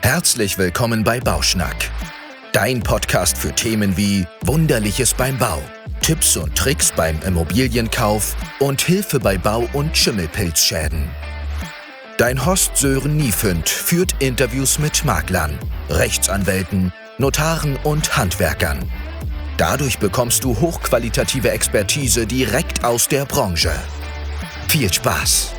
Herzlich willkommen bei Bauschnack, dein Podcast für Themen wie Wunderliches beim Bau, Tipps und Tricks beim Immobilienkauf und Hilfe bei Bau- und Schimmelpilzschäden. Dein Host Sören Niefünd führt Interviews mit Maklern, Rechtsanwälten, Notaren und Handwerkern. Dadurch bekommst du hochqualitative Expertise direkt aus der Branche. Viel Spaß!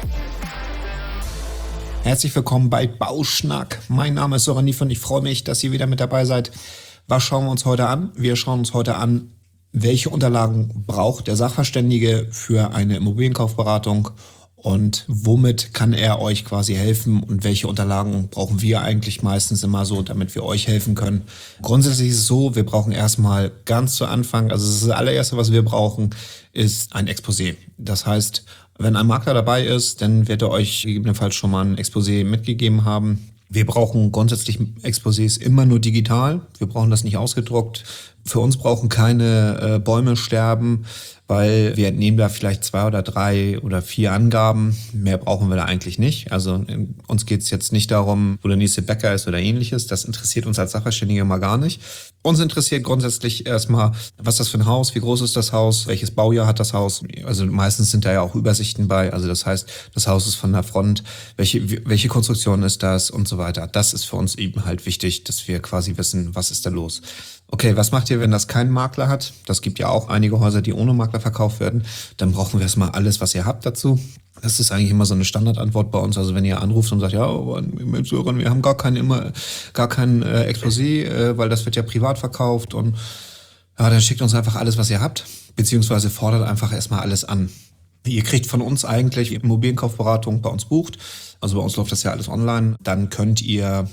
Herzlich willkommen bei Bauschnack. Mein Name ist Sören Niefünd und ich freue mich, dass ihr wieder mit dabei seid. Was schauen wir uns heute an? Wir schauen uns heute an, welche Unterlagen braucht der Sachverständige für eine Immobilienkaufberatung und womit kann er euch quasi helfen und welche Unterlagen brauchen wir eigentlich meistens immer so, damit wir euch helfen können. Grundsätzlich ist es so, wir brauchen erstmal ganz zu Anfang, also das allererste, was wir brauchen, ist ein Exposé. Das heißt, wenn ein Makler dabei ist, dann wird er euch gegebenenfalls schon mal ein Exposé mitgegeben haben. Wir brauchen grundsätzlich Exposés immer nur digital. Wir brauchen das nicht ausgedruckt. Für uns brauchen keine Bäume sterben, weil wir entnehmen da vielleicht 2 oder 3 oder 4 Angaben. Mehr brauchen wir da eigentlich nicht. Also uns geht es jetzt nicht darum, wo der nächste Bäcker ist oder ähnliches. Das interessiert uns als Sachverständige mal gar nicht. Uns interessiert grundsätzlich erstmal, was ist das für ein Haus, wie groß ist das Haus, welches Baujahr hat das Haus. Also meistens sind da ja auch Übersichten bei. Also das heißt, das Haus ist von der Front, welche Konstruktion ist das und so weiter. Das ist für uns eben halt wichtig, dass wir quasi wissen, was ist da los. Okay, was macht ihr, wenn das kein Makler hat? Das gibt ja auch einige Häuser, die ohne Makler verkauft werden. Dann brauchen wir erstmal alles, was ihr habt dazu. Das ist eigentlich immer so eine Standardantwort bei uns. Also wenn ihr anruft und sagt, ja, wir haben gar kein Exposé, weil das wird ja privat verkauft und ja, dann schickt uns einfach alles, was ihr habt, beziehungsweise fordert einfach erstmal alles an. Ihr kriegt von uns eigentlich Immobilienkaufberatung bei uns bucht. Also bei uns läuft das ja alles online. Dann kriegt ihr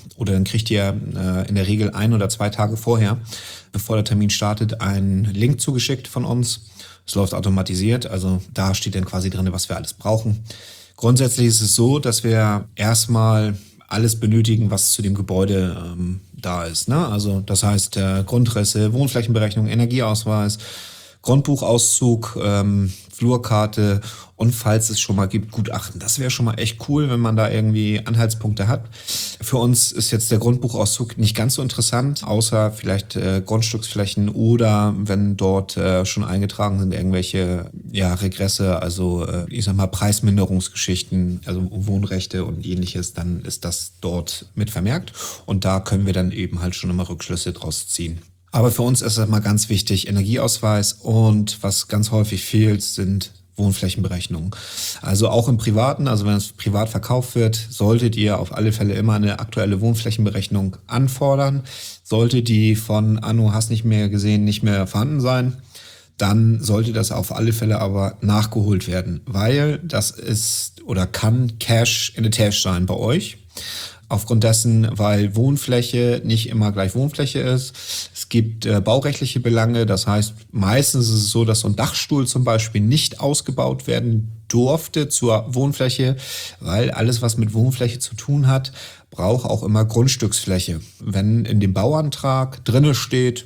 in der Regel 1 oder 2 Tage vorher, bevor der Termin startet, einen Link zugeschickt von uns. Es läuft automatisiert, also da steht dann quasi drin, was wir alles brauchen. Grundsätzlich ist es so, dass wir erstmal alles benötigen, was zu dem Gebäude da ist. Ne? Also das heißt Grundrisse, Wohnflächenberechnung, Energieausweis, Grundbuchauszug, Flurkarte und falls es schon mal gibt, Gutachten. Das wäre schon mal echt cool, wenn man da irgendwie Anhaltspunkte hat. Für uns ist jetzt der Grundbuchauszug nicht ganz so interessant, außer vielleicht Grundstücksflächen oder wenn dort schon eingetragen sind irgendwelche Regresse, also ich sag mal Preisminderungsgeschichten, also Wohnrechte und ähnliches, dann ist das dort mit vermerkt und da können wir dann eben halt schon immer Rückschlüsse draus ziehen. Aber für uns ist es mal ganz wichtig, Energieausweis und was ganz häufig fehlt, sind Wohnflächenberechnungen. Also auch im Privaten, also wenn es privat verkauft wird, solltet ihr auf alle Fälle immer eine aktuelle Wohnflächenberechnung anfordern. Sollte die von Anno hast nicht mehr gesehen, nicht mehr vorhanden sein, dann sollte das auf alle Fälle aber nachgeholt werden, weil das ist oder kann Cash in the Tash sein bei euch. Aufgrund dessen, weil Wohnfläche nicht immer gleich Wohnfläche ist. Es gibt baurechtliche Belange, das heißt, meistens ist es so, dass so ein Dachstuhl zum Beispiel nicht ausgebaut werden durfte zur Wohnfläche, weil alles, was mit Wohnfläche zu tun hat, braucht auch immer Grundstücksfläche. Wenn in dem Bauantrag drinne steht,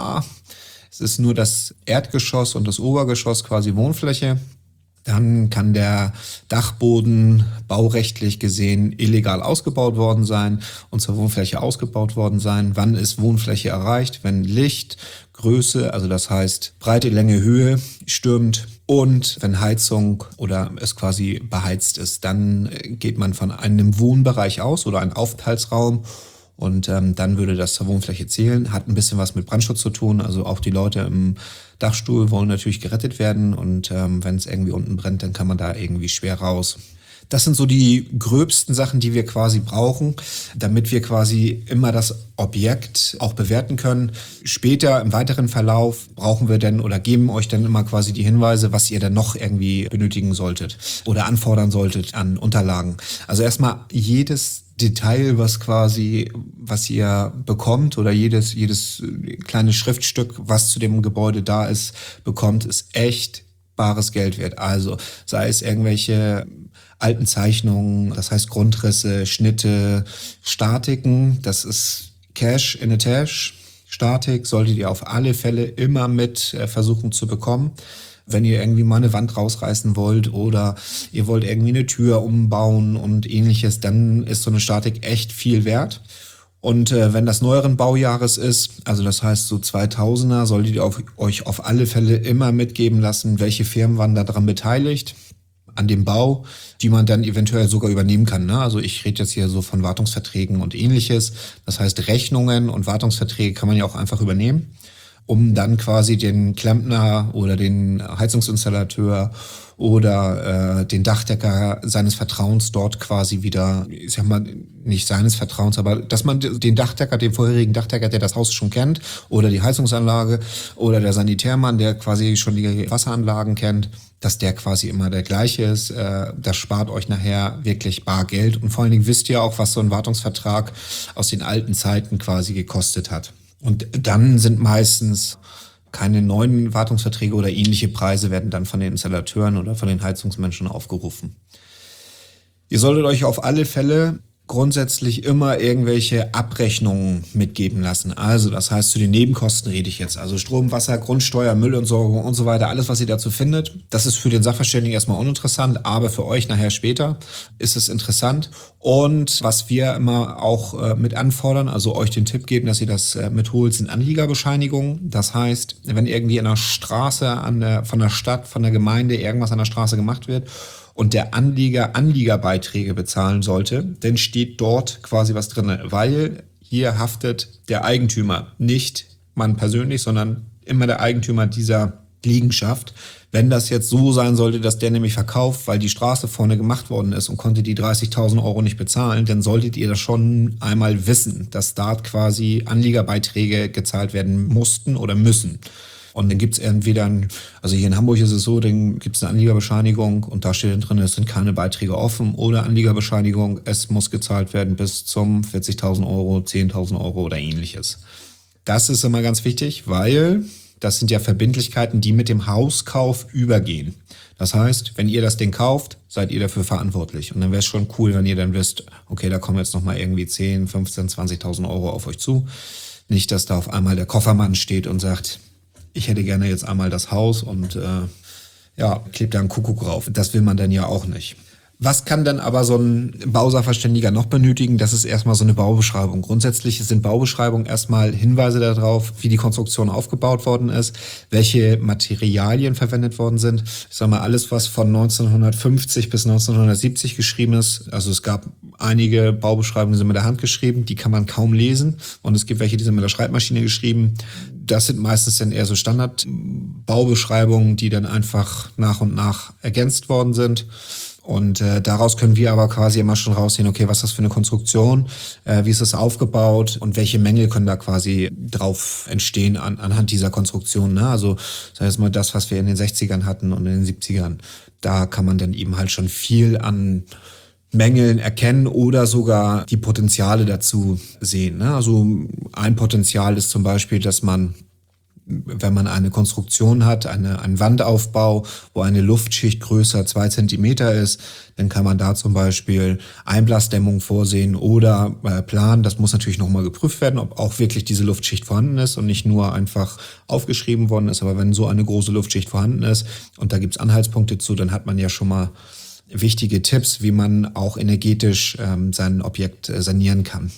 es ist nur das Erdgeschoss und das Obergeschoss quasi Wohnfläche, dann kann der Dachboden baurechtlich gesehen illegal ausgebaut worden sein und zur Wohnfläche ausgebaut worden sein. Wann ist Wohnfläche erreicht? Wenn Licht, Größe, also das heißt Breite, Länge, Höhe stimmt und wenn Heizung oder es quasi beheizt ist, dann geht man von einem Wohnbereich aus oder einem Aufenthaltsraum. Und dann würde das zur Wohnfläche zählen. Hat ein bisschen was mit Brandschutz zu tun. Also auch die Leute im Dachstuhl wollen natürlich gerettet werden. Und wenn es irgendwie unten brennt, dann kann man da irgendwie schwer raus. Das sind so die gröbsten Sachen, die wir quasi brauchen, damit wir quasi immer das Objekt auch bewerten können. Später im weiteren Verlauf brauchen wir dann oder geben euch dann immer quasi die Hinweise, was ihr dann noch irgendwie benötigen solltet oder anfordern solltet an Unterlagen. Also erstmal jedes Detail, was ihr bekommt oder jedes kleine Schriftstück, was zu dem Gebäude da ist, bekommt, ist echt bares Geld wert. Also sei es irgendwelche alten Zeichnungen, das heißt Grundrisse, Schnitte, Statiken, das ist Cash in the Tash. Statik solltet ihr auf alle Fälle immer mit versuchen zu bekommen. Wenn ihr irgendwie mal eine Wand rausreißen wollt oder ihr wollt irgendwie eine Tür umbauen und ähnliches, dann ist so eine Statik echt viel wert. Und wenn das neueren Baujahres ist, also das heißt so 2000er, solltet ihr euch auf alle Fälle immer mitgeben lassen, welche Firmen waren da dran beteiligt, an dem Bau, die man dann eventuell sogar übernehmen kann. Ne? Also ich rede jetzt hier so von Wartungsverträgen und ähnliches. Das heißt, Rechnungen und Wartungsverträge kann man ja auch einfach übernehmen, um dann quasi den Klempner oder den Heizungsinstallateur oder den Dachdecker seines Vertrauens dort quasi wieder, ich sag mal, nicht seines Vertrauens, aber dass man den Dachdecker, den vorherigen Dachdecker, der das Haus schon kennt, oder die Heizungsanlage oder der Sanitärmann, der quasi schon die Wasseranlagen kennt, dass der quasi immer der gleiche ist. Das spart euch nachher wirklich bar Geld. Und vor allen Dingen wisst ihr auch, was so ein Wartungsvertrag aus den alten Zeiten quasi gekostet hat. Und dann sind meistens keine neuen Wartungsverträge oder ähnliche Preise werden dann von den Installateuren oder von den Heizungsmenschen aufgerufen. Ihr solltet euch auf alle Fälle grundsätzlich immer irgendwelche Abrechnungen mitgeben lassen. Also das heißt, zu den Nebenkosten rede ich jetzt. Also Strom, Wasser, Grundsteuer, Müllentsorgung und so weiter, alles, was ihr dazu findet. Das ist für den Sachverständigen erstmal uninteressant, aber für euch nachher später ist es interessant. Und was wir immer auch mit anfordern, also euch den Tipp geben, dass ihr das mitholt, sind Anliegerbescheinigungen. Das heißt, wenn irgendwie in der Straße von der Stadt, von der Gemeinde irgendwas an der Straße gemacht wird, und der Anlieger Anliegerbeiträge bezahlen sollte, dann steht dort quasi was drin, weil hier haftet der Eigentümer, nicht man persönlich, sondern immer der Eigentümer dieser Liegenschaft. Wenn das jetzt so sein sollte, dass der nämlich verkauft, weil die Straße vorne gemacht worden ist und konnte die 30.000 Euro nicht bezahlen, dann solltet ihr das schon einmal wissen, dass da quasi Anliegerbeiträge gezahlt werden mussten oder müssen. Und dann gibt's entweder, also hier in Hamburg ist es so, dann gibt's eine Anliegerbescheinigung und da steht dann drin, es sind keine Beiträge offen oder Anliegerbescheinigung, es muss gezahlt werden bis zum 40.000 Euro, 10.000 Euro oder ähnliches. Das ist immer ganz wichtig, weil das sind ja Verbindlichkeiten, die mit dem Hauskauf übergehen. Das heißt, wenn ihr das Ding kauft, seid ihr dafür verantwortlich. Und dann wäre es schon cool, wenn ihr dann wisst, okay, da kommen jetzt nochmal irgendwie 10, 15, 20.000 Euro auf euch zu. Nicht, dass da auf einmal der Koffermann steht und sagt, ich hätte gerne jetzt einmal das Haus und klebt da einen Kuckuck drauf. Das will man dann ja auch nicht. Was kann dann aber so ein Bausachverständiger noch benötigen? Das ist erstmal so eine Baubeschreibung. Grundsätzlich sind Baubeschreibungen erstmal Hinweise darauf, wie die Konstruktion aufgebaut worden ist, welche Materialien verwendet worden sind. Ich sag mal, alles, was von 1950 bis 1970 geschrieben ist. Also es gab einige Baubeschreibungen, die sind mit der Hand geschrieben, die kann man kaum lesen. Und es gibt welche, die sind mit der Schreibmaschine geschrieben. Das sind meistens dann eher so Standard-Baubeschreibungen, die dann einfach nach und nach ergänzt worden sind. Und daraus können wir aber quasi immer schon raussehen, okay, was ist das für eine Konstruktion, wie ist das aufgebaut und welche Mängel können da quasi drauf entstehen anhand dieser Konstruktion. Ne? Also sag jetzt mal das, was wir in den 60ern hatten und in den 70ern, da kann man dann eben halt schon viel an Mängeln erkennen oder sogar die Potenziale dazu sehen. Ne? Also ein Potenzial ist zum Beispiel, dass man, wenn man eine Konstruktion hat, einen Wandaufbau, wo eine Luftschicht größer 2 Zentimeter ist, dann kann man da zum Beispiel Einblasdämmung vorsehen oder planen. Das muss natürlich nochmal geprüft werden, ob auch wirklich diese Luftschicht vorhanden ist und nicht nur einfach aufgeschrieben worden ist. Aber wenn so eine große Luftschicht vorhanden ist und da gibt's Anhaltspunkte zu, dann hat man ja schon mal wichtige Tipps, wie man auch energetisch sein Objekt sanieren kann.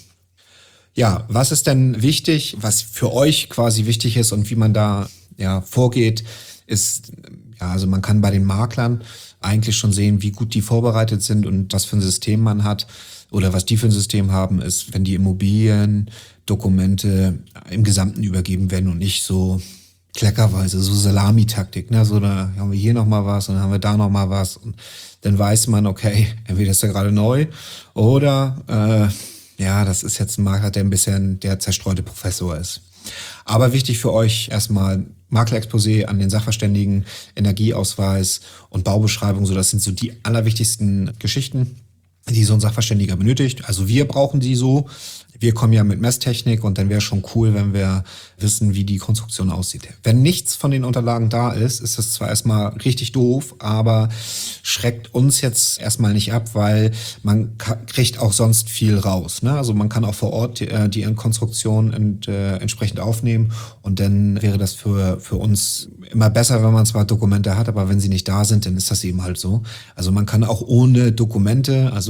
Ja, was ist denn wichtig, was für euch quasi wichtig ist und wie man da vorgeht, ist, also man kann bei den Maklern eigentlich schon sehen, wie gut die vorbereitet sind und was für ein System man hat oder was die für ein System haben, ist, wenn die Immobiliendokumente im Gesamten übergeben werden und nicht so kleckerweise, so Salamitaktik, ne? So, da haben wir hier nochmal was und dann haben wir da nochmal was und dann weiß man, okay, entweder ist er gerade neu oder das ist jetzt ein Makler, der ein bisschen der zerstreute Professor ist. Aber wichtig für euch erstmal Maklerexposé an den Sachverständigen, Energieausweis und Baubeschreibung. So, das sind so die allerwichtigsten Geschichten, die so ein Sachverständiger benötigt. Also wir brauchen die so. Wir kommen ja mit Messtechnik und dann wäre schon cool, wenn wir wissen, wie die Konstruktion aussieht. Wenn nichts von den Unterlagen da ist, ist das zwar erstmal richtig doof, aber schreckt uns jetzt erstmal nicht ab, weil man kriegt auch sonst viel raus. Ne? Also man kann auch vor Ort die Konstruktion entsprechend aufnehmen und dann wäre das für uns immer besser, wenn man zwar Dokumente hat, aber wenn sie nicht da sind, dann ist das eben halt so. Also man kann auch ohne Dokumente, also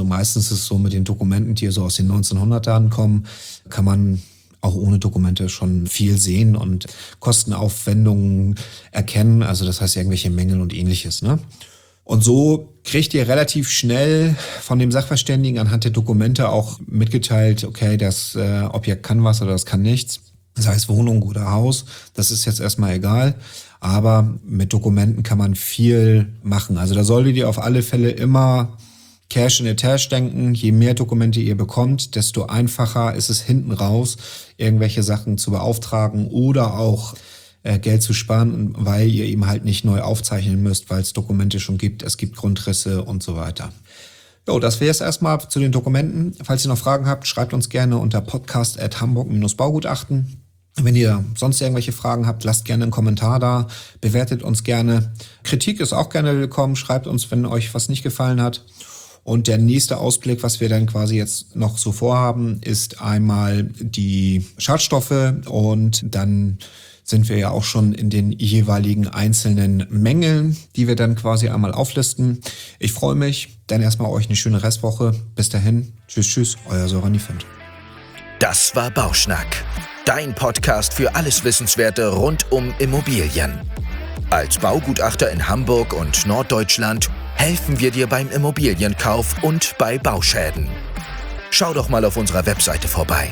Also meistens ist es so mit den Dokumenten, die so aus den 1900ern kommen, kann man auch ohne Dokumente schon viel sehen und Kostenaufwendungen erkennen. Also das heißt irgendwelche Mängel und ähnliches, ne? Und so kriegt ihr relativ schnell von dem Sachverständigen anhand der Dokumente auch mitgeteilt, okay, das Objekt kann was oder das kann nichts. Sei es Wohnung oder Haus, das ist jetzt erstmal egal. Aber mit Dokumenten kann man viel machen. Also da solltet ihr auf alle Fälle immer Cash in the Tash denken. Je mehr Dokumente ihr bekommt, desto einfacher ist es hinten raus, irgendwelche Sachen zu beauftragen oder auch Geld zu sparen, weil ihr eben halt nicht neu aufzeichnen müsst, weil es Dokumente schon gibt, es gibt Grundrisse und so weiter. Jo, das wäre es erstmal zu den Dokumenten. Falls ihr noch Fragen habt, schreibt uns gerne unter podcast@hamburg-baugutachten. Wenn ihr sonst irgendwelche Fragen habt, lasst gerne einen Kommentar da, bewertet uns gerne. Kritik ist auch gerne willkommen, schreibt uns, wenn euch was nicht gefallen hat. Und der nächste Ausblick, was wir dann quasi jetzt noch so vorhaben, ist einmal die Schadstoffe und dann sind wir ja auch schon in den jeweiligen einzelnen Mängeln, die wir dann quasi einmal auflisten. Ich freue mich, dann erstmal euch eine schöne Restwoche. Bis dahin, tschüss, euer Sören Niefend. Das war Bauschnack, dein Podcast für alles Wissenswerte rund um Immobilien. Als Baugutachter in Hamburg und Norddeutschland helfen wir dir beim Immobilienkauf und bei Bauschäden. Schau doch mal auf unserer Webseite vorbei: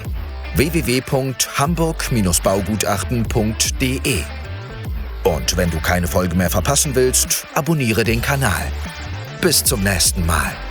www.hamburg-baugutachten.de. Und wenn du keine Folge mehr verpassen willst, abonniere den Kanal. Bis zum nächsten Mal.